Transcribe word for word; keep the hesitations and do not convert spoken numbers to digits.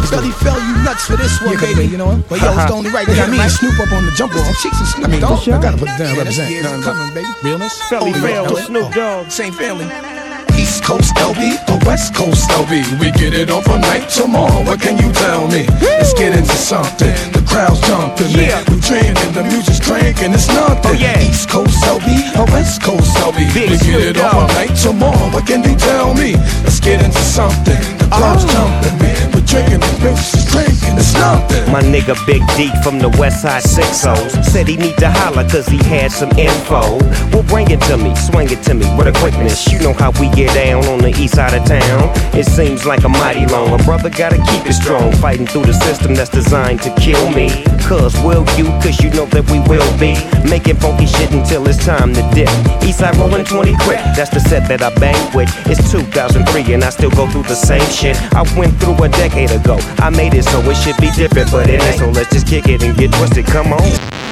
Belly fell you nuts for this one, yeah, baby. You know what? But yo, it's the only right. They got me right? and Snoop up on the jump off. Cheeks and Snoop I mean, Dogg. I gotta put it down, yeah, represent. Yeah, no, coming, baby. Realness. Felly Oh, Fail no, with Snoop Dogg. Same family. East Coast L B or West Coast L B? We get it on from night to morning. What can you tell me? Let's get into something. The crowd's jumping, Yeah. we drinking, the music's cranking, it's nothing. Oh, yeah. East Coast L B or West Coast L B? Big We get Snoop it on Dogg. from night to morning. What can you tell me? Let's get into something. The crowd's Oh. jumping, man. We're drinking, the music's cranking, it's nothing. My nigga Big D from the West Side six ohs said he need to holler cause he had some info. Well, bring it to me, swing it to me with a quickness. You know how we get down on the east side of town. It seems like a mighty long. A brother gotta keep it strong, fighting through the system that's designed to kill me. Cause will you, cause you know that we will be making funky shit until it's time to dip. Eastside rolling twenty quick, that's the set that I bang with. It's two thousand three and I still go through the same shit I went through a decade ago. I made it so it should be different, but it ain't. So let's just kick it and get twisted, come on.